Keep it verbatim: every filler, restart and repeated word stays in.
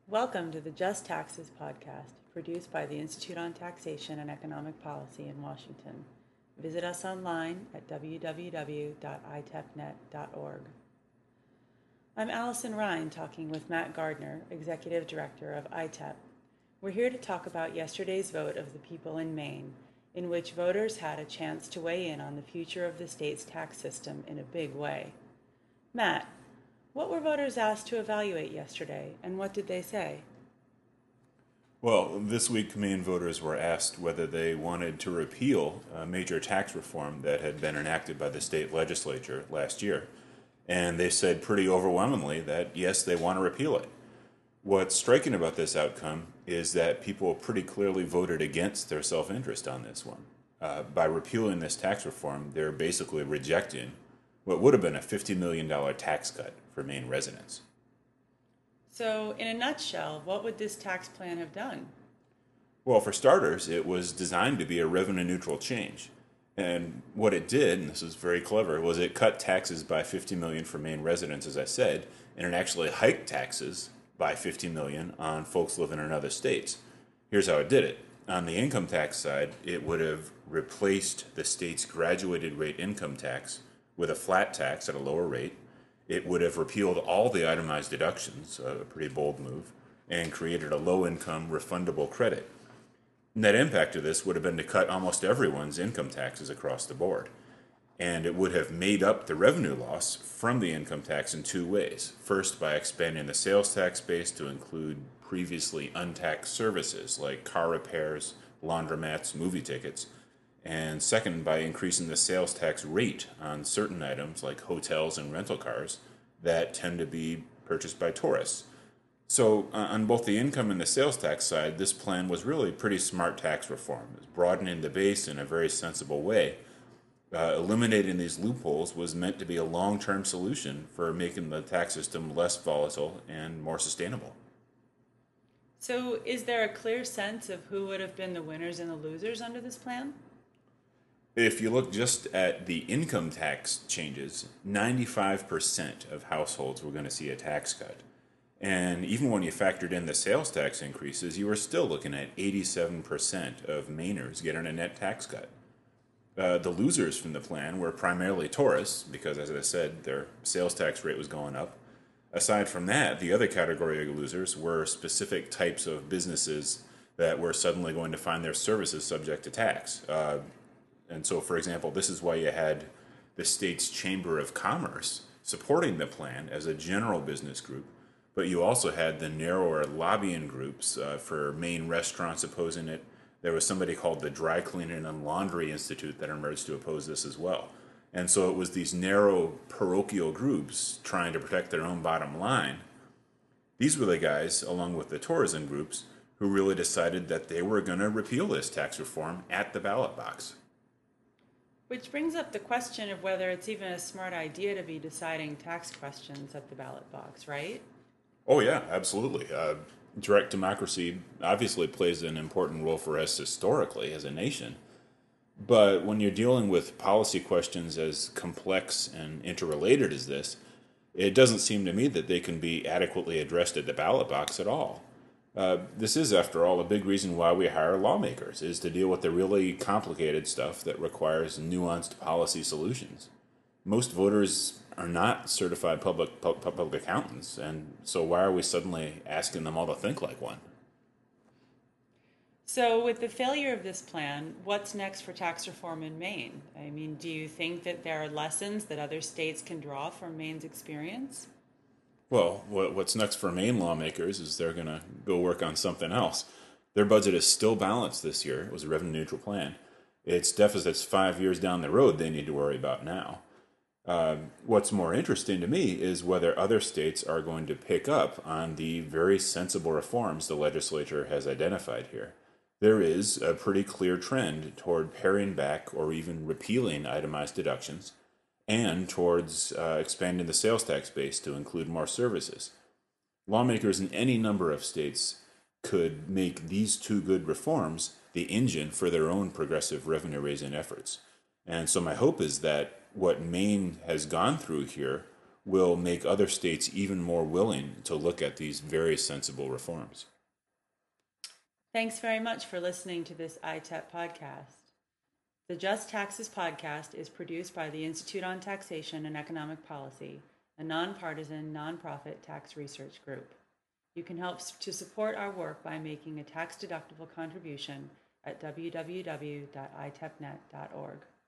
Welcome to the Just Taxes podcast, produced by the Institute on Taxation and Economic Policy in Washington. Visit us online at w w w dot i t e p net dot org. I'm Allison Ryan, talking with Matt Gardner, Executive Director of I T E P. We're here to talk about yesterday's vote of the people in Maine, in which voters had a chance to weigh in on the future of the state's tax system in a big way. Matt, what were voters asked to evaluate yesterday, and what did they say? Well, this week, Maine voters were asked whether they wanted to repeal a major tax reform that had been enacted by the state legislature last year. And they said pretty overwhelmingly that, yes, they want to repeal it. What's striking about this outcome is that people pretty clearly voted against their self-interest on this one. Uh, by repealing this tax reform, they're basically rejecting what would have been a fifty million dollars tax cut for Maine residents. So, in a nutshell, what would this tax plan have done? Well, for starters, it was designed to be a revenue-neutral change. And what it did, and this is very clever, was it cut taxes by fifty million dollars for Maine residents, as I said, and it actually hiked taxes by fifty million dollars on folks living in other states. Here's how it did it. On the income tax side, it would have replaced the state's graduated rate income tax with a flat tax at a lower rate. It would have repealed all the itemized deductions, a pretty bold move, and created a low-income refundable credit. Net impact of this would have been to cut almost everyone's income taxes across the board. And it would have made up the revenue loss from the income tax in two ways. First, by expanding the sales tax base to include previously untaxed services like car repairs, laundromats, movie tickets. And second, by increasing the sales tax rate on certain items like hotels and rental cars that tend to be purchased by tourists. So uh, on both the income and the sales tax side, this plan was really pretty smart tax reform. It was broadening the base in a very sensible way. Uh, eliminating these loopholes was meant to be a long-term solution for making the tax system less volatile and more sustainable. So, is there a clear sense of who would have been the winners and the losers under this plan? If you look just at the income tax changes, ninety-five percent of households were going to see a tax cut. And even when you factored in the sales tax increases, you were still looking at eighty-seven percent of Mainers getting a net tax cut. Uh, the losers from the plan were primarily tourists, because, as I said, their sales tax rate was going up. Aside from that, the other category of losers were specific types of businesses that were suddenly going to find their services subject to tax. Uh, And so, for example, this is why you had the state's Chamber of Commerce supporting the plan as a general business group, but you also had the narrower lobbying groups uh, for Maine restaurants opposing it. There was somebody called the Dry Cleaning and Laundry Institute that emerged to oppose this as well. And so it was these narrow parochial groups trying to protect their own bottom line. These were the guys, along with the tourism groups, who really decided that they were going to repeal this tax reform at the ballot box. Which brings up the question of whether it's even a smart idea to be deciding tax questions at the ballot box, right? Oh, yeah, absolutely. Uh, direct democracy obviously plays an important role for us historically as a nation. But when you're dealing with policy questions as complex and interrelated as this, it doesn't seem to me that they can be adequately addressed at the ballot box at all. Uh, this is, after all, a big reason why we hire lawmakers, is to deal with the really complicated stuff that requires nuanced policy solutions. Most voters are not certified public pu- public accountants, and so why are we suddenly asking them all to think like one? So, with the failure of this plan, what's next for tax reform in Maine? I mean, do you think that there are lessons that other states can draw from Maine's experience? Well, what's next for Maine lawmakers is they're going to go work on something else. Their budget is still balanced this year. It was a revenue-neutral plan. It's deficits five years down the road they need to worry about now. Uh, what's more interesting to me is whether other states are going to pick up on the very sensible reforms the legislature has identified here. There is a pretty clear trend toward paring back or even repealing itemized deductions, and towards uh, expanding the sales tax base to include more services. Lawmakers in any number of states could make these two good reforms the engine for their own progressive revenue-raising efforts. And so my hope is that what Maine has gone through here will make other states even more willing to look at these very sensible reforms. Thanks very much for listening to this I T E P podcast. The Just Taxes podcast is produced by the Institute on Taxation and Economic Policy, a nonpartisan, nonprofit tax research group. You can help to support our work by making a tax-deductible contribution at w w w dot i t e p net dot org.